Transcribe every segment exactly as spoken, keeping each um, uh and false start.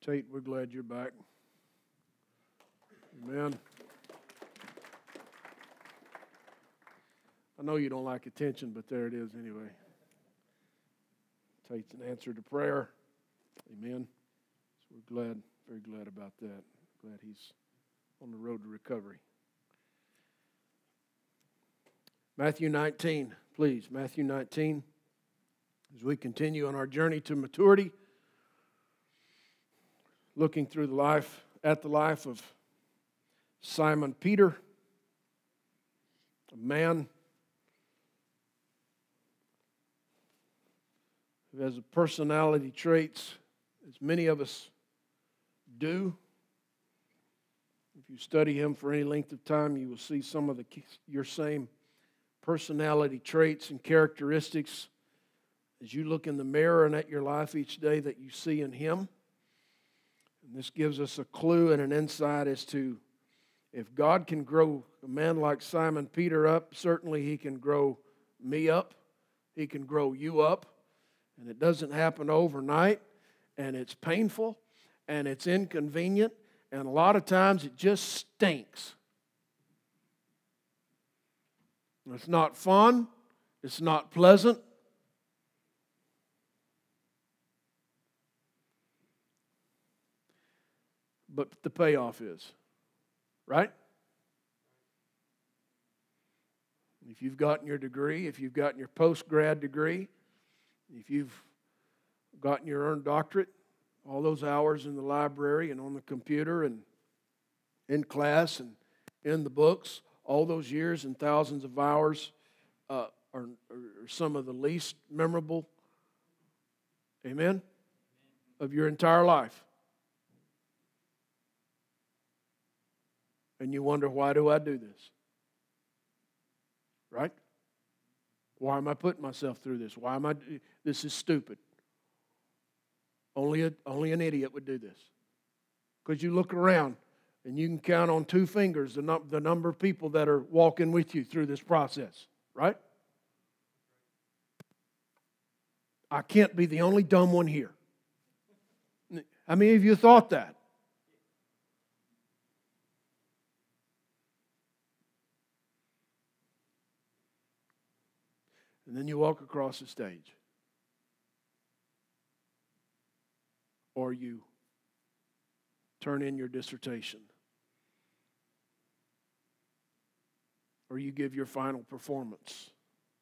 Tate, we're glad you're back. Amen. I know you don't like attention, but there it is anyway. Tate's an answer to prayer. Amen. So we're glad, very glad about that. Glad he's on the road to recovery. Matthew nineteen, please. Matthew nineteen. As we continue on our journey to maturity, looking through the life, at the life of Simon Peter, a man who has a personality traits as many of us do. If you study him for any length of time, you will see some of the your same personality traits and characteristics as you look in the mirror and at your life each day that you see in him. And this gives us a clue and an insight as to if God can grow a man like Simon Peter up, certainly he can grow me up. He can grow you up. And it doesn't happen overnight. And it's painful. And it's inconvenient. And a lot of times it just stinks. It's not fun. It's not pleasant. But the payoff is, right? If you've gotten your degree, if you've gotten your post-grad degree, if you've gotten your earned doctorate, all those hours in the library and on the computer and in class and in the books, all those years and thousands of hours uh, are, are some of the least memorable, amen, of your entire life. And you wonder, why do I do this? Right? Why am I putting myself through this? Why am I? This is stupid. Only a, only an idiot would do this. Because you look around and you can count on two fingers the, num- the number of people that are walking with you through this process. Right? I can't be the only dumb one here. How many of you thought that? And then you walk across the stage. Or you turn in your dissertation. Or you give your final performance.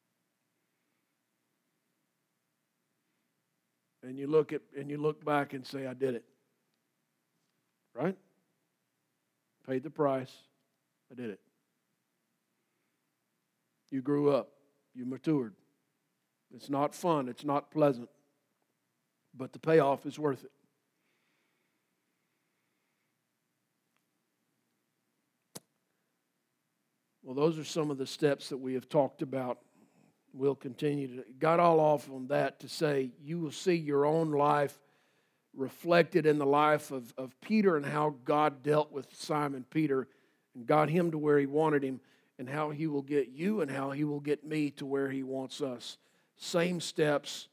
And you look at and you look back and say, I did it. Right? Paid the price. I did it. You grew up. You matured. It's not fun. It's not pleasant. But the payoff is worth it. Well, those are some of the steps that we have talked about. We'll continue to, got all off on that to say you will see your own life reflected in the life of, of Peter and how God dealt with Simon Peter and got him to where he wanted him, and how he will get you and how he will get me to where he wants us. Same steps,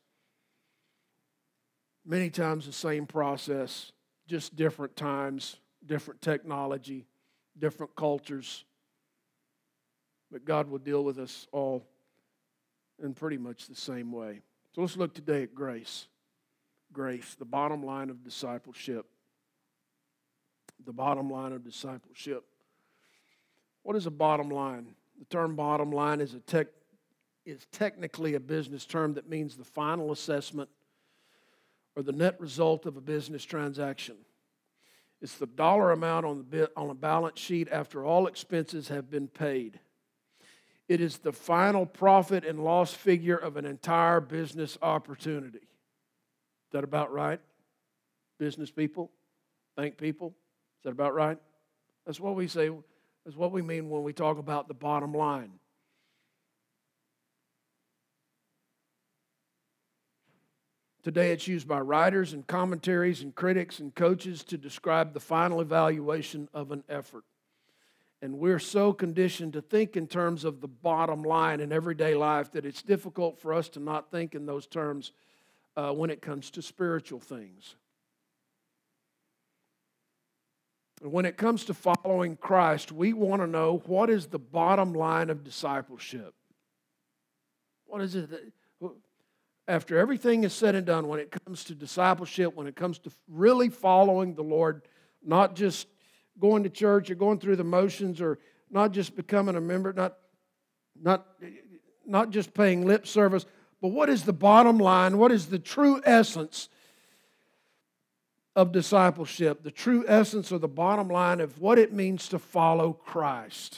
many times the same process, just different times, different technology, different cultures. But God will deal with us all in pretty much the same way. So let's look today at grace. Grace, the bottom line of discipleship. The bottom line of discipleship. What is a bottom line? The term bottom line is a tech, is technically a business term that means the final assessment or the net result of a business transaction. It's the dollar amount on the bit, on a balance sheet after all expenses have been paid. It is the final profit and loss figure of an entire business opportunity. Is that about right? Business people? Bank people? Is that about right? That's what we say. That's what we mean when we talk about the bottom line. Today it's used by writers and commentaries and critics and coaches to describe the final evaluation of an effort. And we're so conditioned to think in terms of the bottom line in everyday life that it's difficult for us to not think in those terms uh, when it comes to spiritual things. When it comes to following Christ, we want to know what is the bottom line of discipleship. What is it that, after everything is said and done, when it comes to discipleship, when it comes to really following the Lord, not just going to church or going through the motions or not just becoming a member, not, not, not just paying lip service, but what is the bottom line? What is the true essence of discipleship, the true essence or the bottom line of what it means to follow Christ?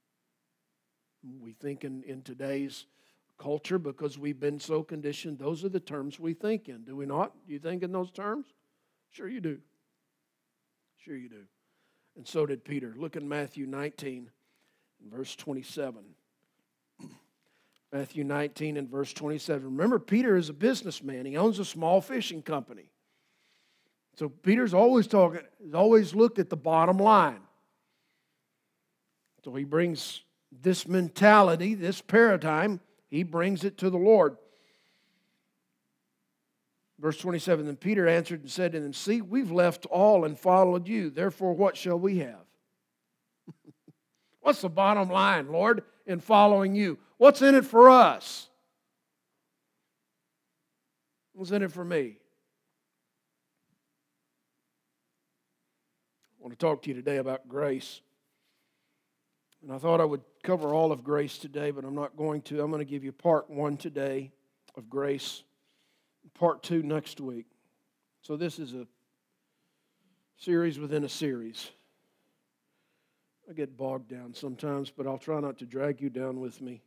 We think in, in today's culture, because we've been so conditioned, those are the terms we think in, do we not? Do you think in those terms? Sure you do. Sure you do. And so did Peter. Look in Matthew nineteen, verse twenty-seven. Matthew nineteen and verse twenty-seven. Remember, Peter is a businessman. He owns a small fishing company. So Peter's always talking, he's always looked at the bottom line. So he brings this mentality, this paradigm, he brings it to the Lord. Verse twenty-seven, then Peter answered and said to them, see, we've left all and followed you. Therefore, what shall we have? What's the bottom line, Lord, in following you? What's in it for us? What's in it for me? I want to talk to you today about grace. And I thought I would cover all of grace today, but I'm not going to. I'm going to give you part one today of grace, part two next week. So this is a series within a series. I get bogged down sometimes, but I'll try not to drag you down with me.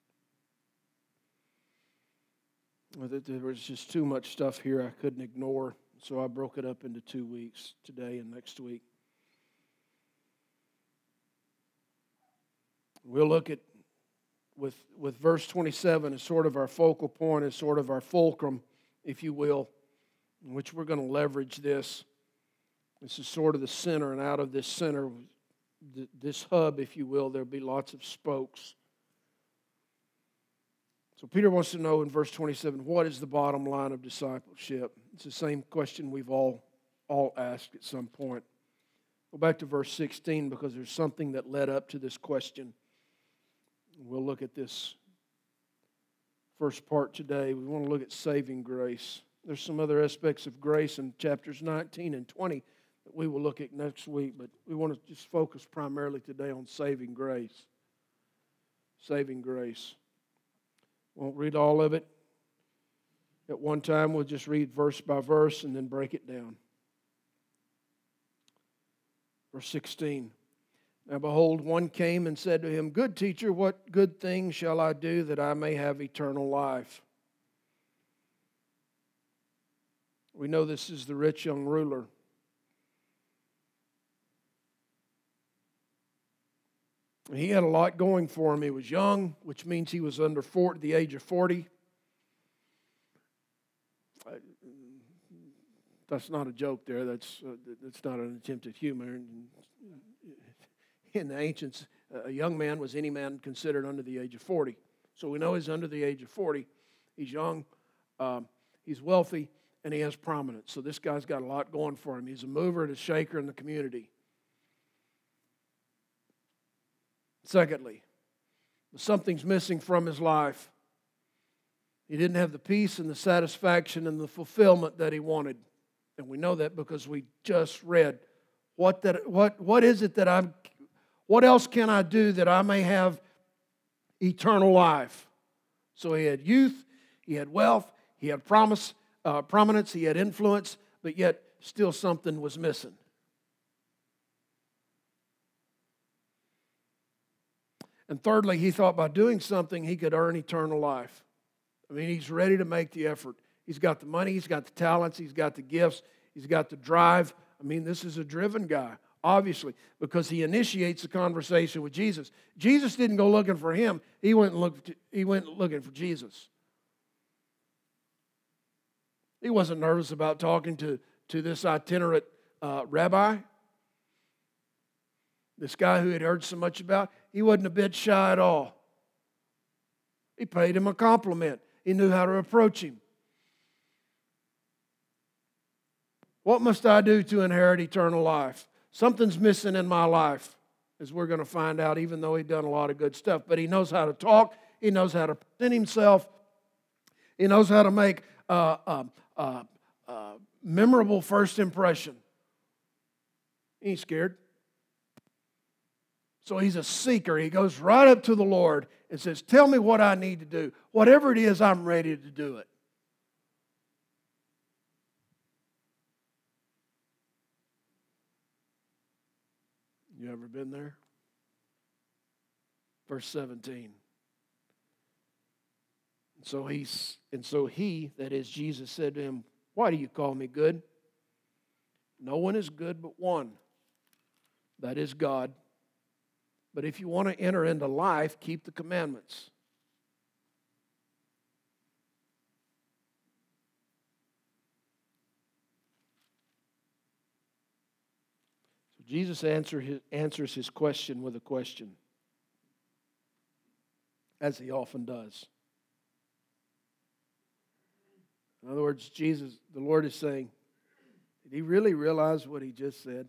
There was just too much stuff here I couldn't ignore, so I broke it up into two weeks, today and next week. We'll look at, with, with verse twenty-seven as sort of our focal point, as sort of our fulcrum, if you will, in which we're going to leverage this. This is sort of the center, and out of this center, this hub, if you will, there'll be lots of spokes. So Peter wants to know in verse twenty-seven, what is the bottom line of discipleship? It's the same question we've all, all asked at some point. Go back to verse sixteen, because there's something that led up to this question. We'll look at this first part today. We want to look at saving grace. There's some other aspects of grace in chapters nineteen and twenty that we will look at next week, but we want to just focus primarily today on saving grace. Saving grace. Won't read all of it. At one time, we'll just read verse by verse and then break it down. Verse sixteen. Now behold, one came and said to him, good teacher, what good thing shall I do that I may have eternal life? We know this is the rich young ruler. He had a lot going for him. He was young, which means he was under forty, the age of forty. That's not a joke there. That's, uh, that's not an attempt at humor. In the ancients, a young man was any man considered under the age of forty. So we know he's under the age of forty. He's young, um, he's wealthy, and he has prominence. So this guy's got a lot going for him. He's a mover and a shaker in the community. Secondly, something's missing from his life. He didn't have the peace and the satisfaction and the fulfillment that he wanted. And we know that because we just read, what that what what is it that I'm what else can I do that I may have eternal life? So he had youth, he had wealth, he had promise, uh, prominence, he had influence, but yet still something was missing. And thirdly, he thought by doing something he could earn eternal life. I mean, he's ready to make the effort. He's got the money, he's got the talents, he's got the gifts, he's got the drive. I mean, this is a driven guy, obviously, because he initiates the conversation with Jesus. Jesus didn't go looking for him. He went, and looked, he went looking for Jesus. He wasn't nervous about talking to, to this itinerant uh, rabbi, this guy who had heard so much about. He wasn't a bit shy at all. He paid him a compliment. He knew how to approach him. What must I do to inherit eternal life? Something's missing in my life, as we're going to find out, even though he'd done a lot of good stuff. But he knows how to talk. He knows how to present himself. He knows how to make a, a, a, a memorable first impression. He ain't scared. So he's a seeker. He goes right up to the Lord and says, tell me what I need to do. Whatever it is, I'm ready to do it. You ever been there? Verse seventeen. And so he's and so he, that is Jesus, said to him, why do you call me good? No one is good but one. That is God. But if you want to enter into life, keep the commandments. So Jesus answer his, answers his question with a question, as he often does. In other words, Jesus, the Lord is saying, did he really realize what he just said?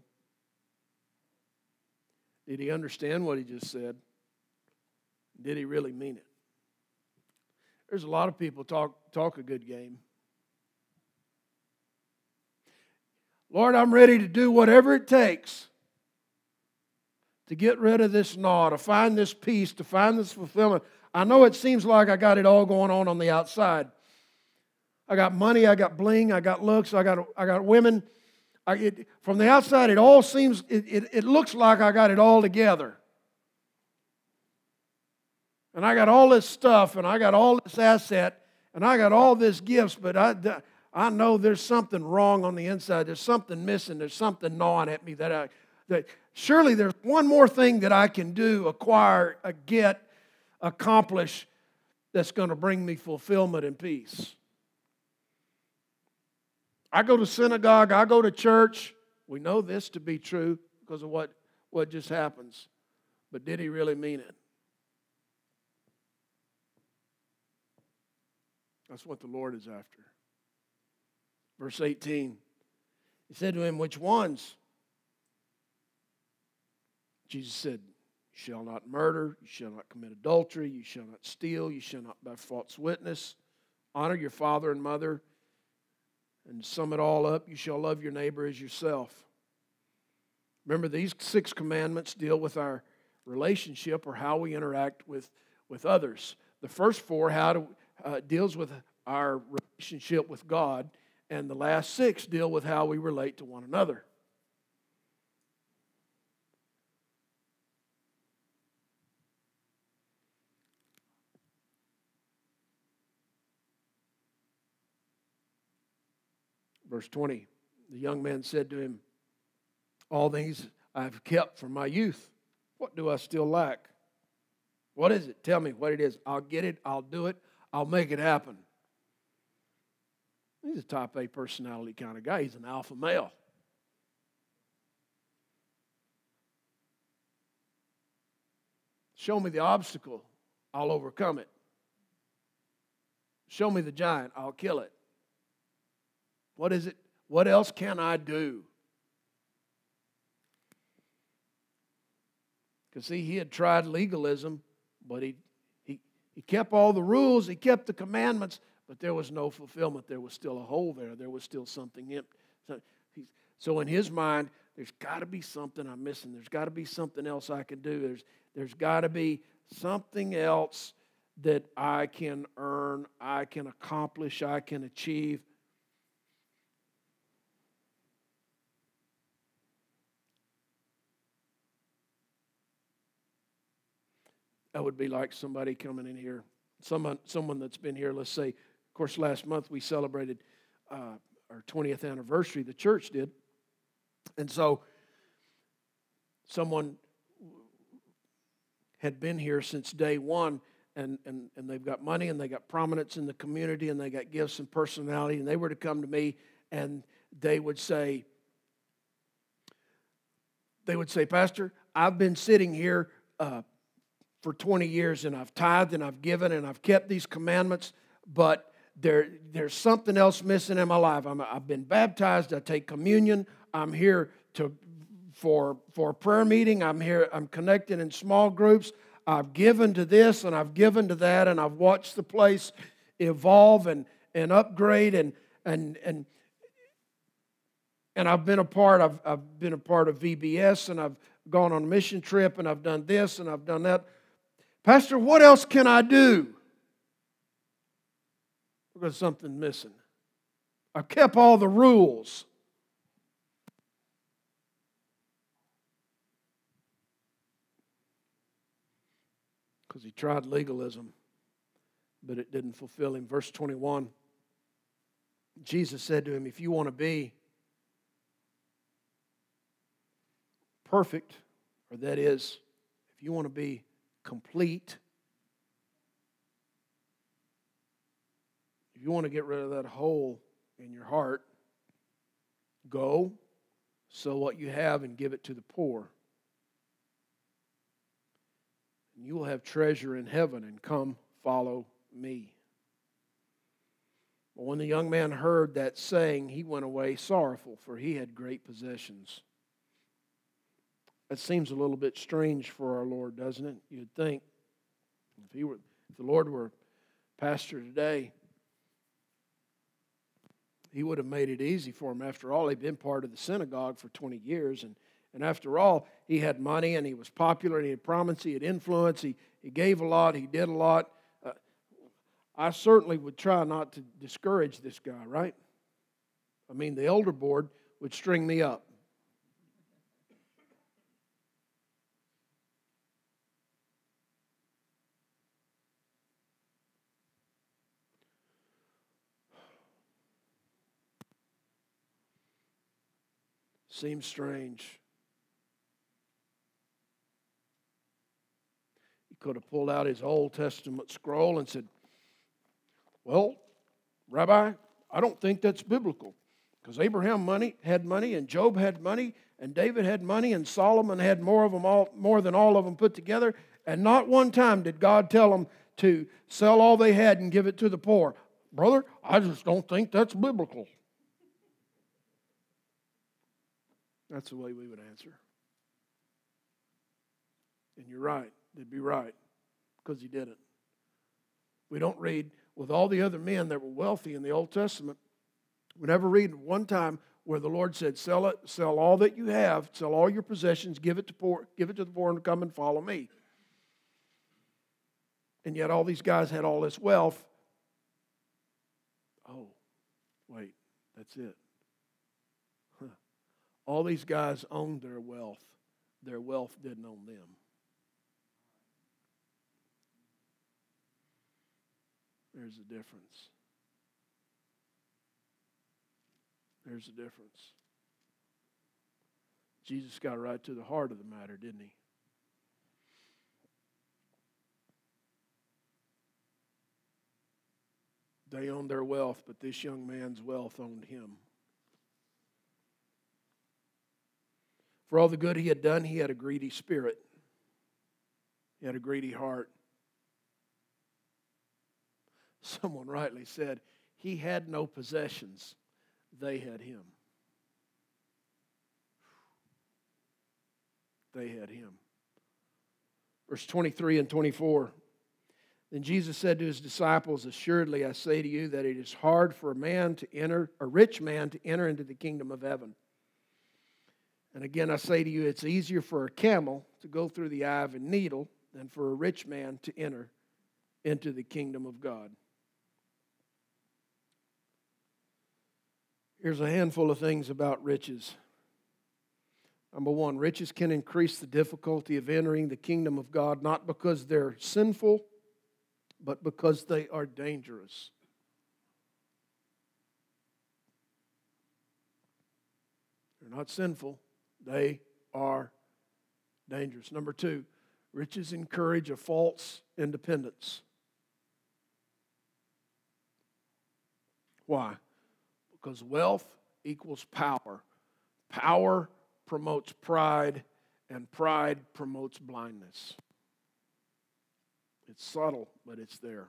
Did he understand what he just said? Did he really mean it? There's a lot of people talk talk a good game. Lord, I'm ready to do whatever it takes to get rid of this gnaw, to find this peace, to find this fulfillment. I know it seems like I got it all going on on the outside. I got money, I got bling, I got looks, I got I got women. I, it, from the outside, it all seems, it, it, it looks like I got it all together. And I got all this stuff, and I got all this asset, and I got all this gifts, but I, I know there's something wrong on the inside. There's something missing. There's something gnawing at me that I, that surely there's one more thing that I can do, acquire, uh, get, accomplish that's going to bring me fulfillment and peace. I go to synagogue, I go to church. We know this to be true because of what, what just happens. But did he really mean it? That's what the Lord is after. Verse eighteen. He said to him, which ones? Jesus said, you shall not murder, you shall not commit adultery, you shall not steal, you shall not bear false witness, honor your father and mother. And to sum it all up, you shall love your neighbor as yourself. Remember, these six commandments deal with our relationship or how we interact with, with others. The first four how to, uh, deals with our relationship with God, and the last six deal with how we relate to one another. Verse twenty, the young man said to him, all these I've kept from my youth. What do I still lack? What is it? Tell me what it is. I'll get it. I'll do it. I'll make it happen. He's a type A personality kind of guy. He's an alpha male. Show me the obstacle. I'll overcome it. Show me the giant. I'll kill it. What is it? What else can I do? Because see, he had tried legalism, but he, he, he kept all the rules, he kept the commandments, but there was no fulfillment. There was still a hole there. There was still something empty. So, so in his mind, there's got to be something I'm missing. There's got to be something else I can do. There's, there's got to be something else that I can earn, I can accomplish, I can achieve. That would be like somebody coming in here, someone, someone that's been here, let's say, of course, last month we celebrated uh, our twentieth anniversary, the church did. And so someone had been here since day one, and, and, and they've got money, and they got prominence in the community, and they got gifts and personality, and they were to come to me, and they would say, they would say, Pastor, I've been sitting here uh, for twenty years, and I've tithed and I've given and I've kept these commandments, but there, there's something else missing in my life. I'm, I've been baptized, I take communion, I'm here to for, for a prayer meeting. I'm here, I'm connecting in small groups. I've given to this and I've given to that, and I've watched the place evolve and, and upgrade, and and and and I've been a part, I've I've been a part of V B S, and I've gone on a mission trip, and I've done this and I've done that. Pastor, what else can I do? Because something's missing. I've kept all the rules. Because he tried legalism, but it didn't fulfill him. Verse twenty-one, Jesus said to him, if you want to be perfect, or that is, if you want to be complete, if you want to get rid of that hole in your heart, go, sell what you have and give it to the poor. And you will have treasure in heaven, and come follow me. But when the young man heard that saying, he went away sorrowful, for he had great possessions. That seems a little bit strange for our Lord, doesn't it? You'd think if he were, if the Lord were pastor today, he would have made it easy for him. After all, he'd been part of the synagogue for twenty years, and And after all, he had money, and he was popular, and he had prominence, he had influence, he, he gave a lot, he did a lot. Uh, I certainly would try not to discourage this guy, right? I mean, the elder board would string me up. Seems strange. He could have pulled out his Old Testament scroll and said, well, Rabbi, I don't think that's biblical. Because Abraham money had money, and Job had money, and David had money, and Solomon had more of them all, more than all of them put together. And not one time did God tell them to sell all they had and give it to the poor. Brother, I just don't think that's biblical. That's the way we would answer. And you're right. They'd be right, because he didn't. We don't read, with all the other men that were wealthy in the Old Testament, we never read one time where the Lord said, sell it, sell all that you have, sell all your possessions, give it to poor, give it to the poor, and come and follow me. And yet all these guys had all this wealth. Oh, wait, that's it. Huh. All these guys owned their wealth. Their wealth didn't own them. There's a difference. There's a difference. Jesus got right to the heart of the matter, didn't he? They owned their wealth, but this young man's wealth owned him. For all the good he had done, he had a greedy spirit. He had a greedy heart. Someone rightly said, he had no possessions. They had him. They had him. Verse twenty-three and twenty-four. Then Jesus said to his disciples, assuredly I say to you that it is hard for a man to enter, a rich man to enter into the kingdom of heaven. And again I say to you, it's easier for a camel to go through the eye of a needle than for a rich man to enter into the kingdom of God. Here's a handful of things about riches. Number one, riches can increase the difficulty of entering the kingdom of God, not because they're sinful, but because they are dangerous. They're not sinful, they are dangerous. Number two, riches encourage a false independence. Why? Because wealth equals power. Power promotes pride, and pride promotes blindness. It's subtle, but it's there.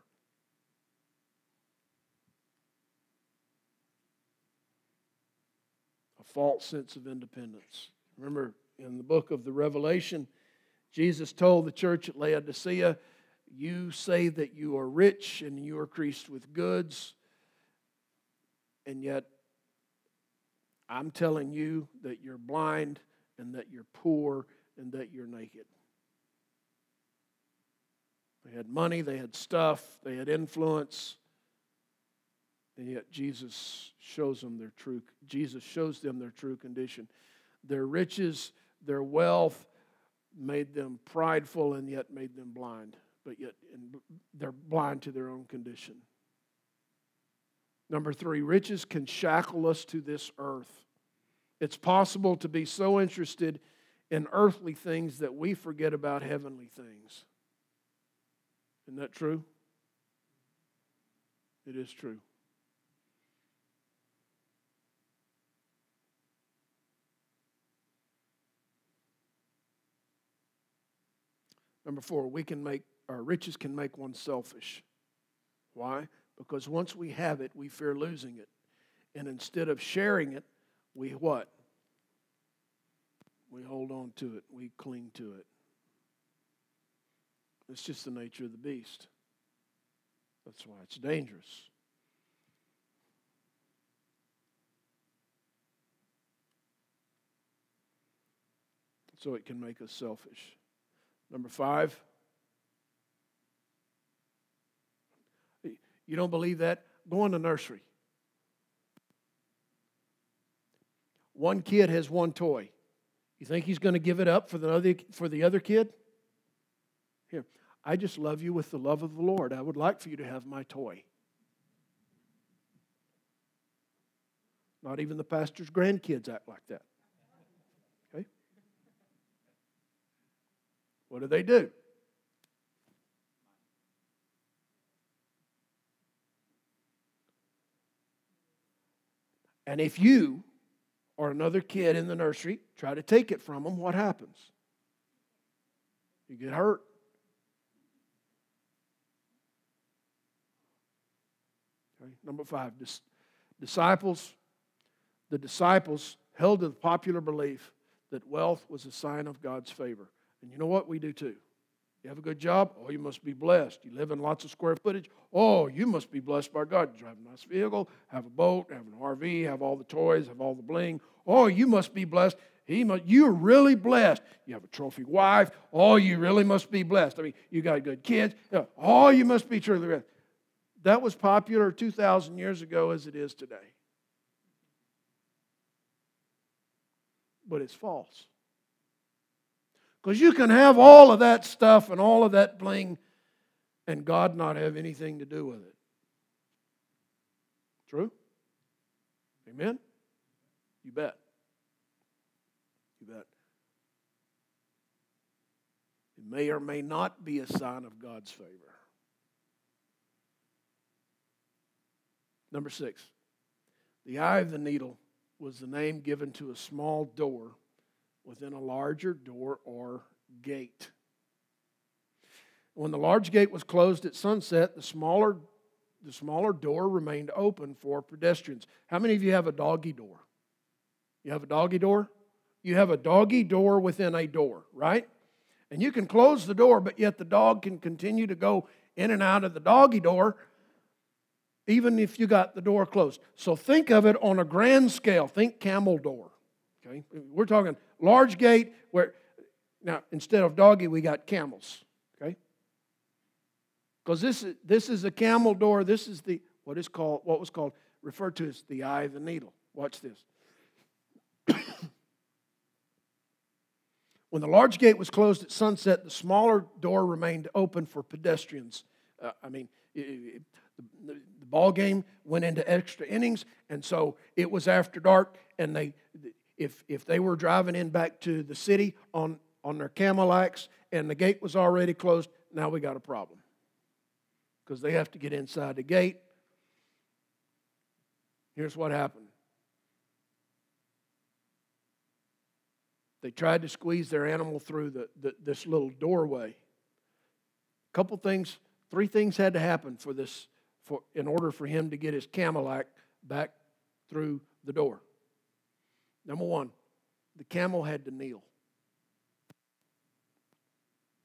A false sense of independence. Remember, in the book of the Revelation, Jesus told the church at Laodicea, you say that you are rich and you are increased with goods, and yet I'm telling you that you're blind and that you're poor and that you're naked. They had money, they had stuff, they had influence, and yet Jesus shows them their true, Jesus shows them their true condition. Their riches, their wealth made them prideful and yet made them blind. But yet they're blind to their own condition. Number three, riches can shackle us to this earth. It's possible to be so interested in earthly things that we forget about heavenly things. Isn't that true? It is true. Number four, we can make, our riches can make one selfish. Why? Because once we have it, we fear losing it. And instead of sharing it, we what? We hold on to it. We cling to it. It's just the nature of the beast. That's why it's dangerous. So it can make us selfish. Number five, you don't believe that? Go in the nursery. One kid has one toy. You think he's going to give it up for the other, for the other kid? Here, I just love you with the love of the Lord. I would like for you to have my toy. Not even the pastor's grandkids act like that. Okay? What do they do? And if you or another kid in the nursery try to take it from them, what happens? You get hurt. Okay. Number five, dis- disciples. The disciples held to the popular belief that wealth was a sign of God's favor. And you know what? We do too. You have a good job? Oh, you must be blessed. You live in lots of square footage? Oh, you must be blessed by God. You drive a nice vehicle, have a boat, have an R V, have all the toys, have all the bling. Oh, you must be blessed. He must, you're really blessed. You have a trophy wife. Oh, you really must be blessed. I mean, you got good kids. Oh, you must be truly blessed. That was popular two thousand years ago as it is today. But it's false. Because you can have all of that stuff and all of that bling and God not have anything to do with it. True? Amen? You bet. You bet. It may or may not be a sign of God's favor. Number six, the eye of the needle was the name given to a small door within a larger door or gate. When the large gate was closed at sunset, the smaller, the smaller door remained open for pedestrians. How many of you have a doggy door? You have a doggy door? You have a doggy door within a door, right? And you can close the door, but yet the dog can continue to go in and out of the doggy door even if you got the door closed. So think of it on a grand scale. Think camel door. Okay, we're talking large gate where, now instead of doggy we got camels. Okay, because this is this is a camel door. This is the what is called what was called referred to as the eye of the needle. Watch this. When the large gate was closed at sunset, the smaller door remained open for pedestrians. Uh, I mean, it, it, the, the ball game went into extra innings, and so it was after dark, and they. If if they were driving in back to the city on, on their Cadillacs and the gate was already closed, now we got a problem. Because they have to get inside the gate. Here's what happened. They tried to squeeze their animal through the, the, this little doorway. A couple things, three things had to happen for this, for in order for him to get his Cadillac back through the door. Number one, the camel had to kneel.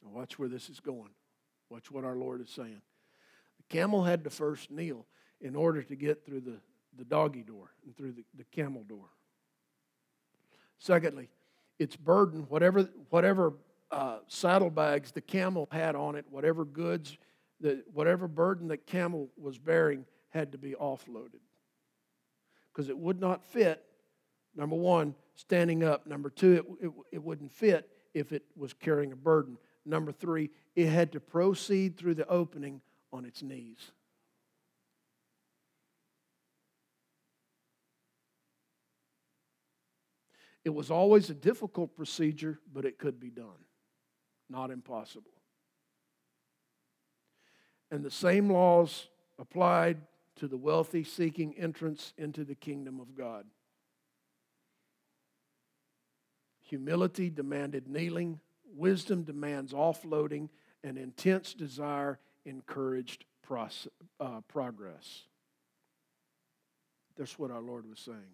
Now watch where this is going. Watch what our Lord is saying. The camel had to first kneel in order to get through the, the doggy door and through the, the camel door. Secondly, its burden, whatever, whatever uh, saddlebags the camel had on it, whatever goods, the, whatever burden the camel was bearing had to be offloaded. Because it would not fit, number one, standing up. Number two, it, it, it wouldn't fit if it was carrying a burden. Number three, it had to proceed through the opening on its knees. It was always a difficult procedure, but it could be done. Not impossible. And the same laws applied to the wealthy seeking entrance into the kingdom of God. Humility demanded kneeling, wisdom demands offloading, and intense desire encouraged process, uh, progress. That's what our Lord was saying.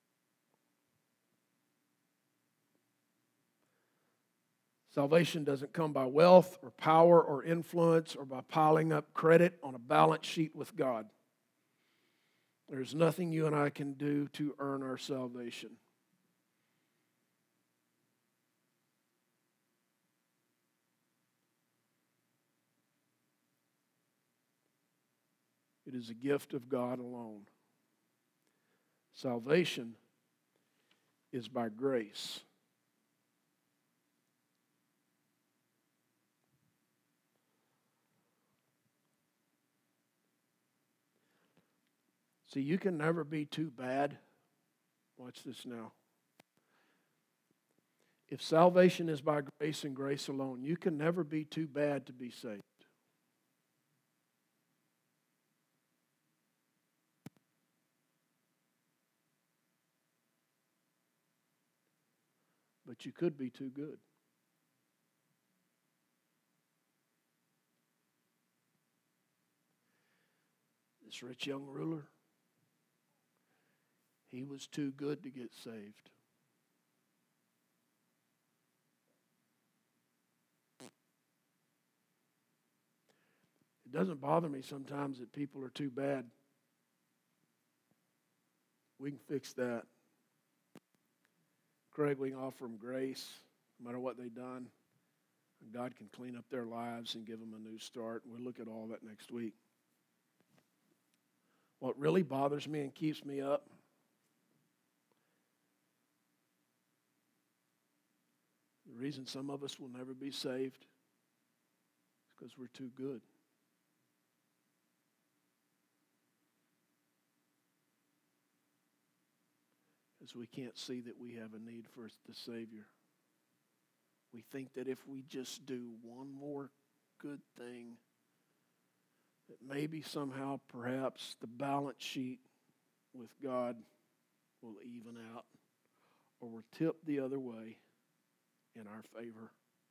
Salvation doesn't come by wealth or power or influence or by piling up credit on a balance sheet with God. There's nothing you and I can do to earn our salvation. It is a gift of God alone. Salvation is by grace. See, you can never be too bad. Watch this now. If salvation is by grace and grace alone, you can never be too bad to be saved. But you could be too good. This rich young ruler, he was too good to get saved. It doesn't bother me sometimes that people are too bad. We can fix that. Craig, we can offer them grace no matter what they've done. And God can clean up their lives and give them a new start. We'll look at all that next week. What really bothers me and keeps me up the reason some of us will never be saved is because we're too good. Because we can't see that we have a need for the Savior. We think that if we just do one more good thing, that maybe somehow, perhaps, the balance sheet with God will even out or will tip the other way in our favor.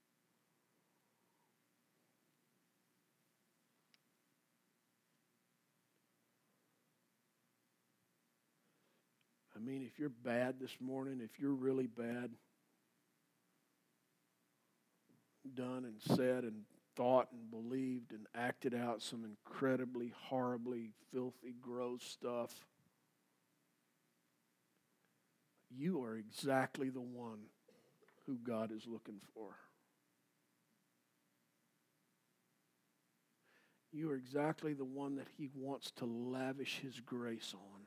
I mean, if you're bad this morning, if you're really bad, done and said and thought and believed and acted out some incredibly, horribly, filthy, gross stuff, you are exactly the one who God is looking for. You are exactly the one that He wants to lavish His grace on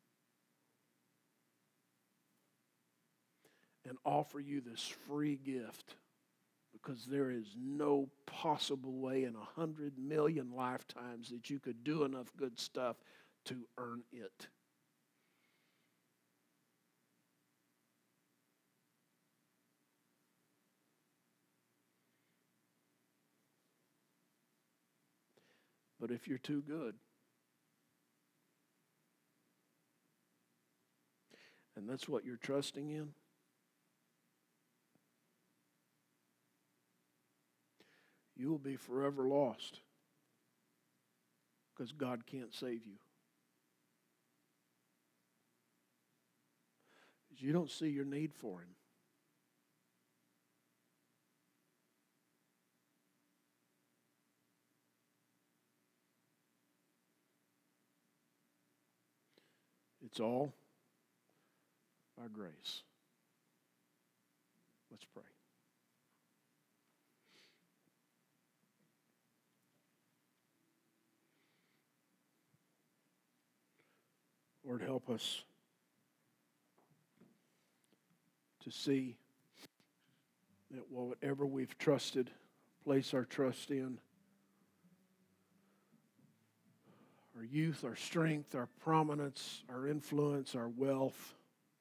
and offer you this free gift, because there is no possible way in a hundred million lifetimes that you could do enough good stuff to earn it. But if you're too good, and that's what you're trusting in, you will be forever lost, because God can't save you. Because you don't see your need for Him. It's all by grace. Let's pray. Lord, help us to see that whatever we've trusted, place our trust in, our youth, our strength, our prominence, our influence, our wealth,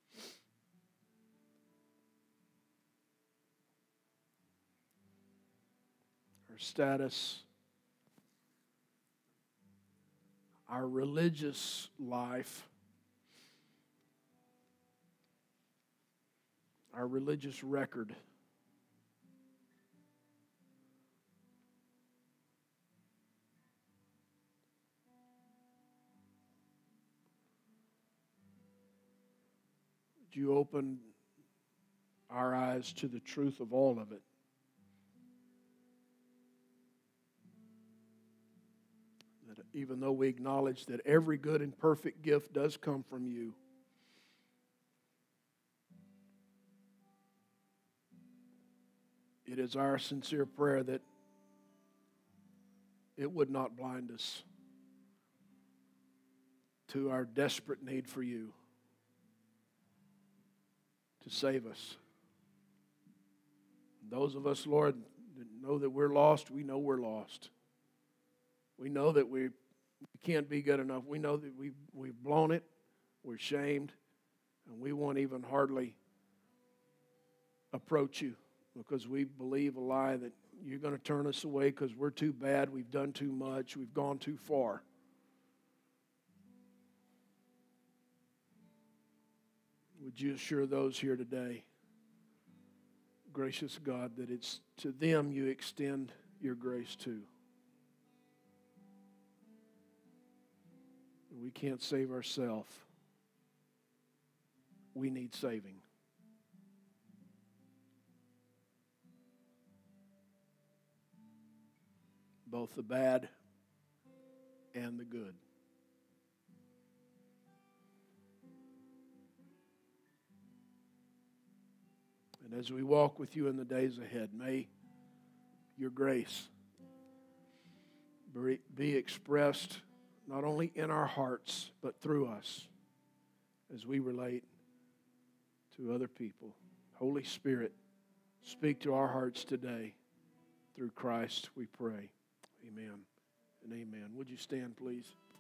our status, our religious life, our religious record. Would you open our eyes to the truth of all of it? That even though we acknowledge that every good and perfect gift does come from you, it is our sincere prayer that it would not blind us to our desperate need for you to save us. Those of us, Lord, that know that we're lost, we know we're lost. We know that we, we can't be good enough. We know that we've, we've blown it, we're shamed, and we won't even hardly approach you because we believe a lie that you're going to turn us away because we're too bad, we've done too much, we've gone too far. Would you assure those here today, gracious God, that it's to them you extend your grace to? We can't save ourselves. We need saving. Both the bad and the good. And as we walk with you in the days ahead, may your grace be expressed not only in our hearts, but through us as we relate to other people. Holy Spirit, speak to our hearts today. Through Christ we pray. Amen and amen. Would you stand, please?